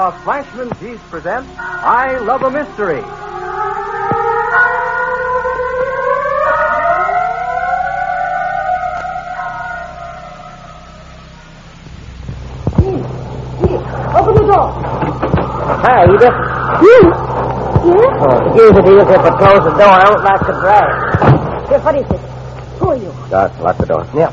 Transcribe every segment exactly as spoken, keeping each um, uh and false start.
Now, Flashman's Yeast presents I Love a Mystery. Open the door. Hi, Edith. You? Yes? Oh, excuse me, Edith, if I close the door, I don't like to drag. Yes, what is it? Who are you? Doc, lock the door. Yeah.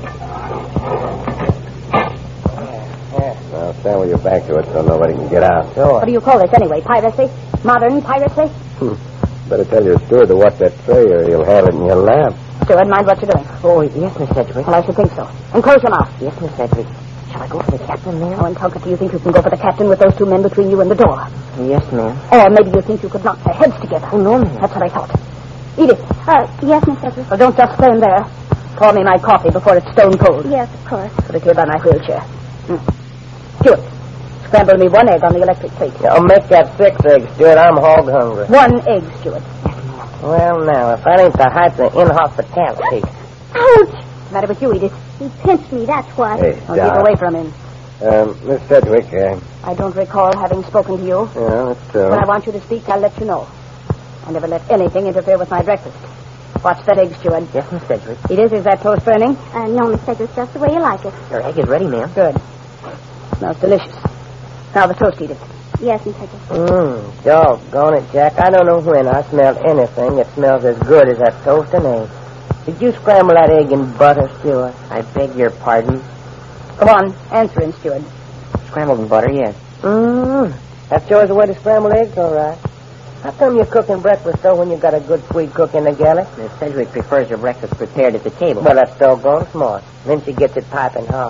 Now, stand with your back to it so nobody can get out. Sure. What do you call this anyway? Piracy? Modern piracy? Better tell your steward to watch that tray or he'll have it in your lap. Steward, mind what you're doing. Oh, yes, Miss Sedgwick. Well, I should think so. And close your mouth. Yes, Miss Sedgwick. Shall I go for the captain, ma'am? Oh, and Tunkett, do you think you can go for the captain with those two men between you and the door? Yes, ma'am. Or maybe you think you could knock their heads together. Oh, no, ma'am. That's what I thought. Edith. Uh, yes, Miss Sedgwick. Well, don't just stand there. Pour me my coffee before it's stone cold. Yes, of course. Put it here by my wheelchair. Mm. Stewart, scramble me one egg on the electric plate. I'll make that six eggs, Stuart. I'm hog hungry. One egg, Stewart. Well, now, if that ain't the height of inhospitality. Ouch! What's the matter with you, Edith? He pinched me, that's what. Hey, I'll Doc. keep away from him. Um, Miss Sedgwick, uh, I don't recall having spoken to you. yeah, that's true. When I want you to speak, I'll let you know. I never let anything interfere with my breakfast. Watch that egg, Steward. Yes, Miss Sedgwick. Edith, is that toast burning? Uh, no, Miss Sedgwick, just the way you like it. Your egg is ready, ma'am. Good. Smells delicious. Now the toast, Edith. Yes, Miss Sedgwick. Mmm, doggone it, Jack. I don't know when I smelled anything that smells as good as that toast and egg. Did you scramble that egg in butter, Stuart? I beg your pardon. Come on, answer him, Steward. Scrambled in butter, yes. Mmm, that sure is the way to scramble eggs, all right. How come you're cooking breakfast, though, when you got a good sweet cook in the galley? Miss Sedgwick prefers her breakfast prepared at the table. Well, that's doggone smart. Then she gets it piping hot.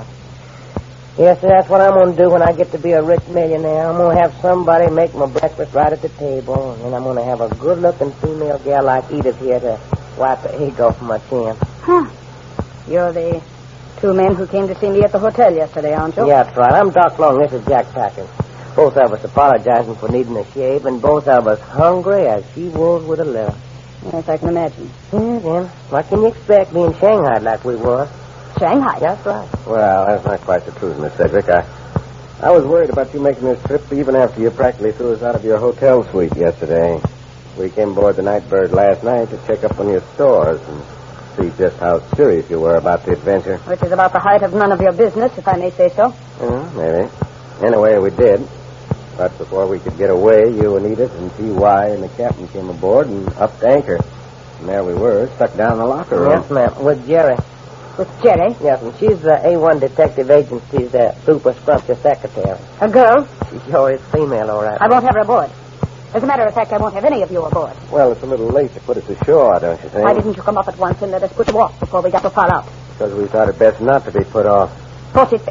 Yes, sir, that's what I'm going to do when I get to be a rich millionaire. I'm going to have somebody make my breakfast right at the table, and then I'm going to have a good-looking female gal like Edith here to wipe the egg off my chin. Huh. You're the two men who came to see me at the hotel yesterday, aren't you? Yeah, that's right. I'm Doc Long. This is Jack Packard. Both of us apologizing for needing a shave, and both of us hungry as she-wolves with a letter. Yes, I can imagine. Yeah, then, what can you expect being Shanghai like we were? Shanghai? That's right. Well, that's not quite the truth, Miss Sedgwick. I, I was worried about you making this trip even after you practically threw us out of your hotel suite yesterday. We came aboard the Nightbird last night to check up on your stores and see just how serious you were about the adventure. Which is about the height of none of your business, if I may say so. Yeah, maybe. Anyway, we did. But before we could get away, you and Edith and T Y and the captain came aboard and upped anchor. And there we were, stuck down in the locker room. Yes, ma'am. With Jerry. With Jerry? Yes, and she's the A one Detective Agency's uh, super scrumptious secretary. A girl? She sure is female, all right. I won't have her aboard. As a matter of fact, I won't have any of you aboard. Well, it's a little late to put us ashore, don't you think? Why didn't you come up at once and let us put you off before we got so far out? Because we thought it best not to be put off. Thought it...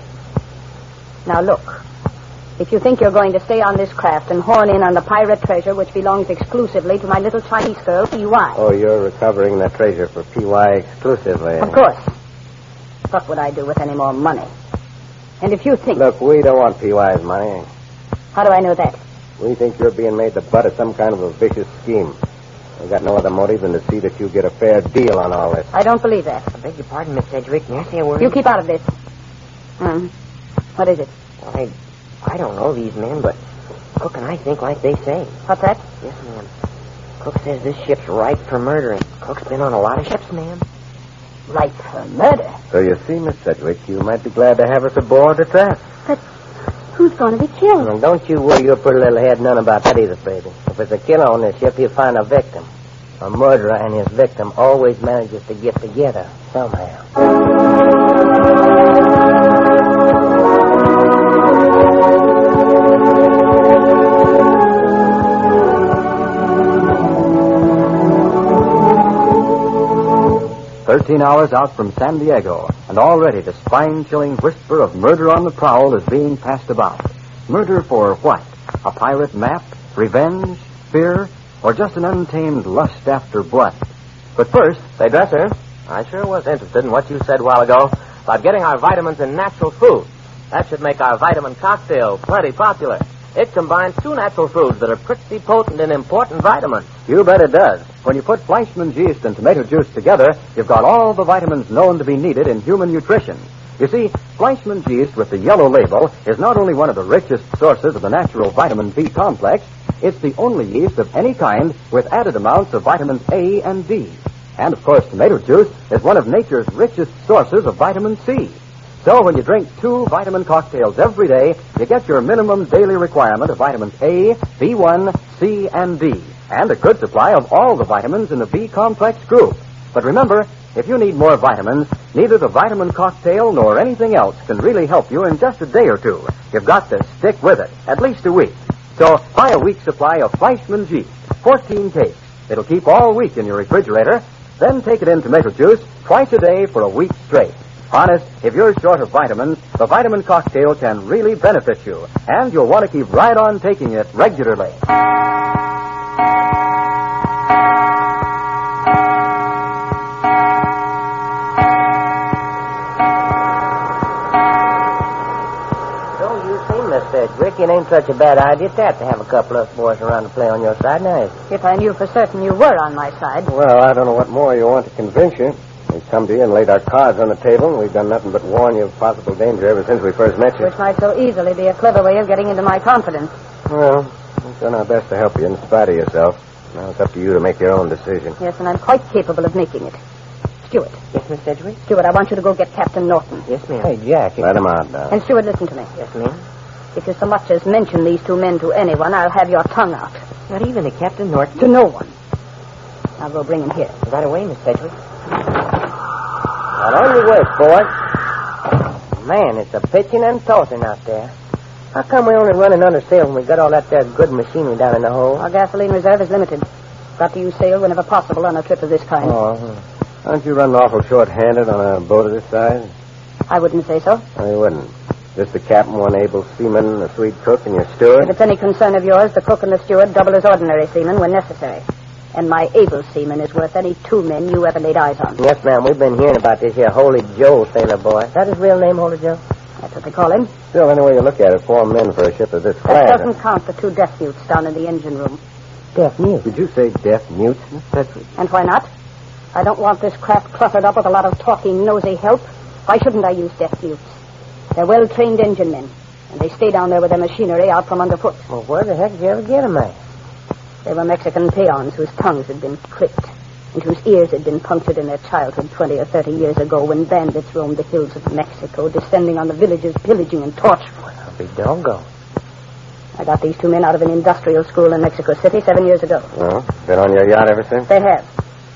Now, look. If you think you're going to stay on this craft and horn in on the pirate treasure which belongs exclusively to my little Chinese girl, P Y. Oh, you're recovering the treasure for P Y exclusively. Of course. What would I do with any more money? And if you think... Look, we don't want P Y's money. How do I know that? We think you're being made the butt of some kind of a vicious scheme. We've got no other motive than to see that you get a fair deal on all this. I don't believe that. I beg your pardon, Miss Sedgwick. May I say a word? You keep out of this. Hmm. What is it? I, I don't know these men, but Cook and I think like they say. What's that? Yes, ma'am. Cook says this ship's ripe for murdering. Cook's been on a lot of ships, ma'am. Ripe for murder. So you see, Miss Sedgwick, you might be glad to have us aboard the trap. But who's going to be killed? Well, don't you worry your pretty little head none about that either, baby. If it's a killer on this ship, he'll find a victim. A murderer and his victim always manages to get together somehow. Thirteen hours out from San Diego, and already the spine-chilling whisper of murder on the prowl is being passed about. Murder for what? A pirate map? Revenge? Fear? Or just an untamed lust after blood? But first... Say, Dresser, I sure was interested in what you said a while ago about getting our vitamins in natural food. That should make our vitamin cocktail plenty popular. It combines two natural foods that are pretty potent in important vitamins. You bet it does. When you put Fleischmann's yeast and tomato juice together, you've got all the vitamins known to be needed in human nutrition. You see, Fleischmann's yeast with the yellow label is not only one of the richest sources of the natural vitamin B complex, it's the only yeast of any kind with added amounts of vitamins A and D. And, of course, tomato juice is one of nature's richest sources of vitamin C. So when you drink two vitamin cocktails every day, you get your minimum daily requirement of vitamins A, B one, C, and D, and a good supply of all the vitamins in the B complex group. But remember, if you need more vitamins, neither the vitamin cocktail nor anything else can really help you in just a day or two. You've got to stick with it, at least a week. So buy a week's supply of Fleischmann's yeast, fourteen cakes. It'll keep all week in your refrigerator. Then take it in tomato juice twice a day for a week straight. Honest, if you're short of vitamins, the vitamin cocktail can really benefit you, and you'll want to keep right on taking it regularly. So you see, Mister Rick, it ain't such a bad idea that to have a couple of boys around to play on your side now, is it? If I knew for certain you were on my side. Well, I don't know what more you want to convince you. We've come to you and laid our cards on the table, and we've done nothing but warn you of possible danger ever since we first met you. Which might so easily be a clever way of getting into my confidence. Well, we've done our best to help you in spite of yourself. Now it's up to you to make your own decision. Yes, and I'm quite capable of making it. Stewart. Yes, Miss Sedgwick? Stewart, I want you to go get Captain Norton. Yes, ma'am. Hey, Jack. Let him out now. And Stewart, listen to me. Yes, ma'am. If you so much as mention these two men to anyone, I'll have your tongue out. Not even to Captain Norton? To no one. I'll go bring him here. Right away, Miss Sedgwick. Now, on your work, boys. Man, it's a pitching and tossing out there. How come we only running under sail when we got all that there good machinery down in the hole? Our gasoline reserve is limited. Got to use sail whenever possible on a trip of this kind. Oh, aren't you running awful short-handed on a boat of this size? I wouldn't say so. No, you wouldn't. Just the captain, one able seaman, a sweet cook, and your steward? If it's any concern of yours, the cook and the steward double as ordinary seamen when necessary. And my able seaman is worth any two men you ever laid eyes on. Yes, ma'am. We've been hearing about this here Holy Joe sailor boy. Is that his real name, Holy Joe? That's what they call him. Still, any way you look at it, four men for a ship of this class. That doesn't count the two deaf mutes down in the engine room. Deaf mute? Did you say deaf mutes, Miss Sedgwick? And why not? I don't want this craft cluttered up with a lot of talking, nosy help. Why shouldn't I use deaf mutes? They're well-trained engine men, and they stay down there with their machinery out from underfoot. Well, where the heck did you ever get them at? They were Mexican peons whose tongues had been clipped and whose ears had been punctured in their childhood twenty or thirty years ago when bandits roamed the hills of Mexico, descending on the villages, pillaging and torturing. Well, I'll be doggone. I got these two men out of an industrial school in Mexico City seven years ago. Well, been on your yacht ever since? They have.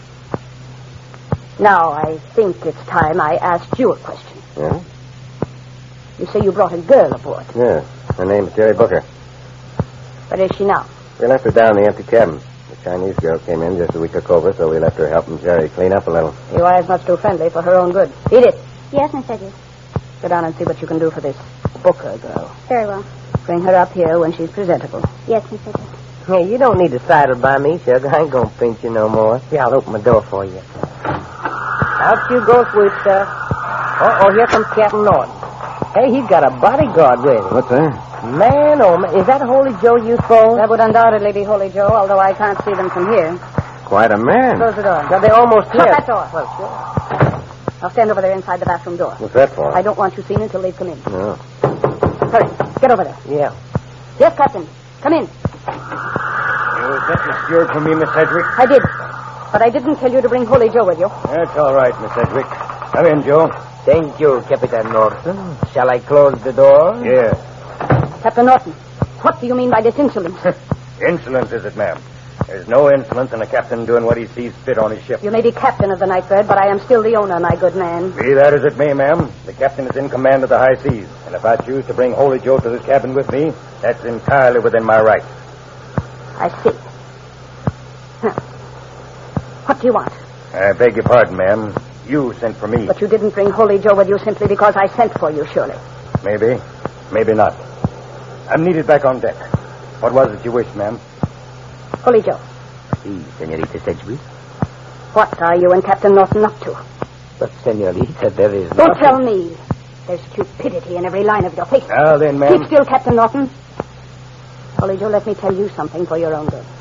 Now, I think it's time I asked you a question. Yeah? You say you brought a girl aboard. Yes. Her name's Jerry Booker. Where is she now? We left her down in the empty cabin. The Chinese girl came in just as we took over, so we left her helping Jerry clean up a little. Your wife much too friendly for her own good. Edith, Yes, Miss Sedgwick. go down and see what you can do for this Booker girl. Very well. Bring her up here when she's presentable. Yes, Miss Sedgwick. Hey, you don't need to sidle by me, sugar. I ain't gonna pinch you no more. See, I'll open my door for you. Out you go, sweet stuff. Uh-oh, here comes Captain Norton. Hey, he's got a bodyguard with him. What's that? Man, oh, man. Is that Holy Joe you phone? That would undoubtedly be Holy Joe, although I can't see them from here. Quite a man. Close the door. Now, they're almost Shut here. that door. Well, sure. I'll stand over there inside the bathroom door. What's that for? I don't want you seen until they've come in. No. Hurry, get over there. Yeah. Yes, Captain. Come in. You sent the steward for me, Miss Sedgwick? I did. But I didn't tell you to bring Holy Joe with you. That's all right, Miss Sedgwick. Come in, Joe. Thank you, Captain Norton. Shall I close the door? Yes. Captain Norton, what do you mean by this insolence? Insolence, is it, ma'am? There's no insolence in a captain doing what he sees fit on his ship. You may be captain of the Nightbird, but I am still the owner, my good man. Be that as it may, ma'am, the captain is in command of the high seas. And if I choose to bring Holy Joe to this cabin with me, that's entirely within my right. I see. Huh. What do you want? I beg your pardon, ma'am. You sent for me. But you didn't bring Holy Joe with you simply because I sent for you, surely. Maybe. Maybe not. I'm needed back on deck. What was it you wished, ma'am? Holy Joe, Si, Senorita Sedgwick. what are you and Captain Norton up to? But, Senorita, there is Don't nothing. tell me. There's stupidity in every line of your face. Now then, ma'am. Keep still, Captain Norton. Holy Joe, let me tell you something for your own good.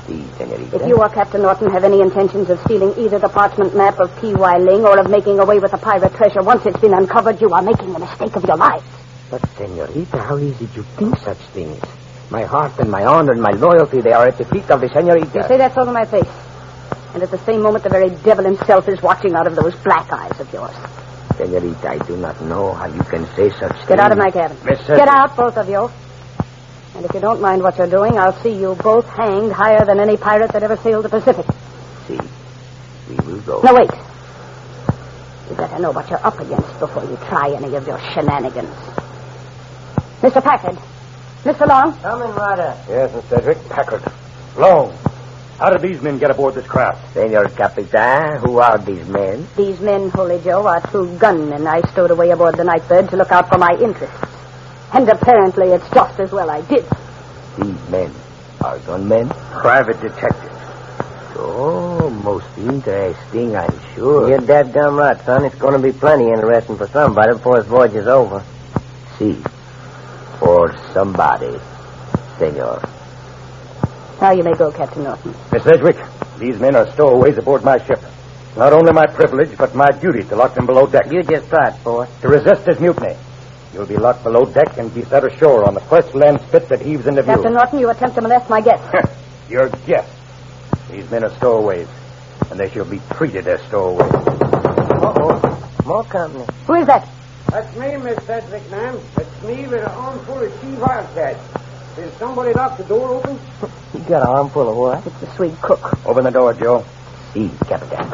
Si, senorita. If you or Captain Norton have any intentions of stealing either the parchment map of P Y. Ling or of making away with the pirate treasure once it's been uncovered, you are making the mistake of your life. But, senorita, how easy you think such things? My heart and my honor and my loyalty, they are at the feet of the senorita. You say that so to my face. And at the same moment, the very devil himself is watching out of those black eyes of yours. Senorita, I do not know how you can say such things. Get out of my cabin. Miss Get out, both of you. And if you don't mind what you're doing, I'll see you both hanged higher than any pirate that ever sailed the Pacific. See, we will go. No, wait. You better know what you're up against before you try any of your shenanigans. Mister Packard. Mister Long. Coming, Ryder. Yes, Miss Sedgwick. Packard. Long. How did these men get aboard this craft? Senor Capitan, who are these men? These men, Holy Joe, are two gunmen I stowed away aboard the Nightbird to look out for my interests. And apparently it's just as well I did. These men are gunmen? Private detectives. Oh, most interesting, I'm sure. You're dead gum right, son. It's going to be plenty interesting for somebody before this voyage is over. See, for somebody, senor. Now you may go, Captain Norton. Miss Sedgwick, these men are stowaways aboard my ship. Not only my privilege, but my duty to lock them below deck. You just try it, boy. To resist this mutiny. You'll be locked below deck and be set ashore on the first land spit that heaves into view. Captain Norton, you attempt to molest my guest. Your guest. These men are stowaways, and they shall be treated as stowaways. Uh-oh. More company. Who is that? That's me, Miss Sedgwick, ma'am. It's me with an armful of sea wildcats. Did somebody lock the door open? You got an armful of what? It's the Swede cook. Open the door, Joe. See, Capitan.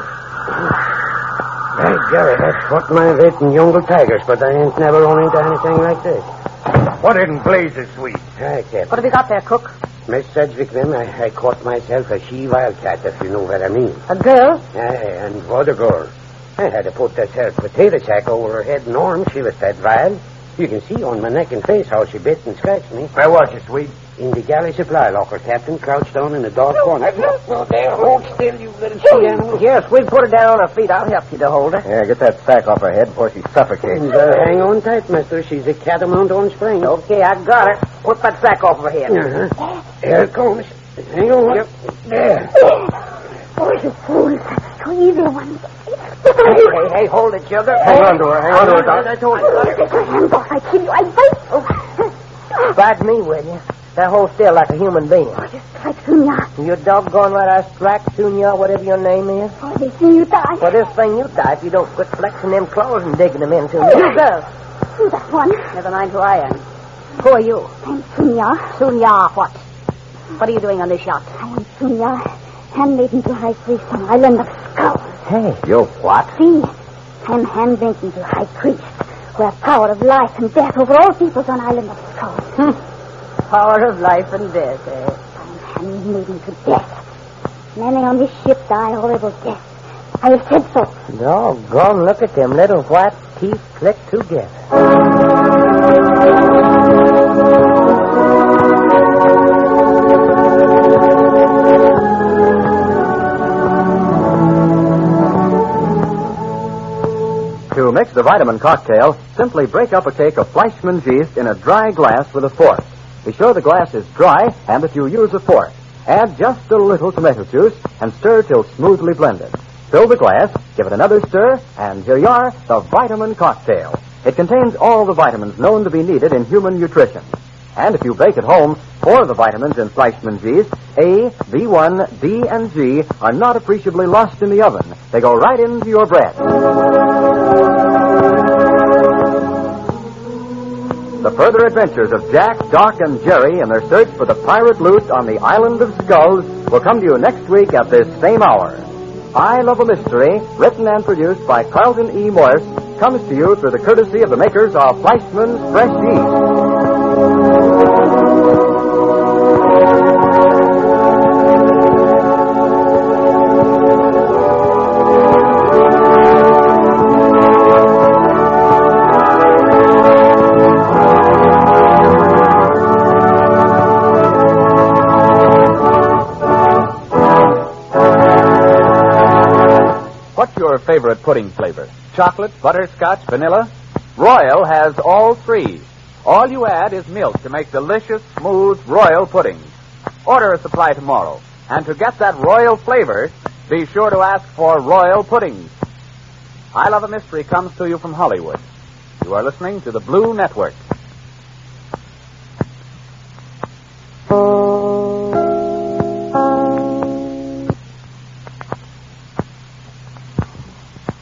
Hey, Jerry, that's what my waiting jungle tigers, but I ain't never run into anything like this. What in blazes, sweet? Hi, Captain. What have you got there, cook? Miss Sedgwick, then, I, I caught myself a she wildcat, if you know what I mean. A girl? Aye, and what a girl. I had to put that her potato sack over her head and arms. She was that wild. You can see on my neck and face how she bit and scratched me. Where was you, sweet? In the galley supply locker, Captain, crouched down in the dark corner. No, no, there, hold still, you little she animal. Yes, we'll put her down on her feet. I'll help you to hold her. Yeah, get that sack off her head before she suffocates. And, uh, hang on tight, mister. She's a catamount on springs. Okay, I got her. Put that sack off her head. Uh-huh. Here it comes. Hang on. Yep. There. Oh, you fools. So evil ones. Hey, hey, hey, hold it, sugar. Hang on to her. Hang on to her, Doc. I told you. Get your hands off. I kill you. I bite. Oh. Bite me, will you? Now hold still like a human being. Oh, just strike Sunya. You're doggone right, I strike Sunya, whatever your name is. Oh, they see you die. For this thing, you die if you don't quit flexing them claws and digging them into me. You girl. Who's that one? Never mind who I am. Who are you? I'm Sunya. Sunya what? What are you doing on this yacht? I am Sunya, handmaiden to High Priest on Island of Skulls. Hey, you what? See, I'm handmaiden to High Priest, who has power of life and death over all peoples on Island of Skulls. Hmm. Power of life and death, eh? I'm handmaiden to death. Many on this ship die horrible death. I have said so. Doggone, look at them little white teeth clicked together. To mix the vitamin cocktail, simply break up a cake of Fleischmann's yeast in a dry glass with a fork. Be sure the glass is dry and that you use a fork. Add just a little tomato juice and stir till smoothly blended. Fill the glass, give it another stir, and here you are, the vitamin cocktail. It contains all the vitamins known to be needed in human nutrition. And if you bake at home, four of the vitamins in Fleischmann's yeast, A, B one, D, and G, are not appreciably lost in the oven. They go right into your bread. The further adventures of Jack, Doc, and Jerry in their search for the pirate loot on the Island of Skulls will come to you next week at this same hour. I Love a Mystery, written and produced by Carlton E. Morse, comes to you through the courtesy of the makers of Fleischmann's Fresh Yeast. Your favorite pudding flavor? Chocolate, butterscotch, vanilla? Royal has all three. All you add is milk to make delicious, smooth Royal puddings. Order a supply tomorrow. And to get that royal flavor, be sure to ask for Royal Puddings. I Love a Mystery comes to you from Hollywood. You are listening to the Blue Network.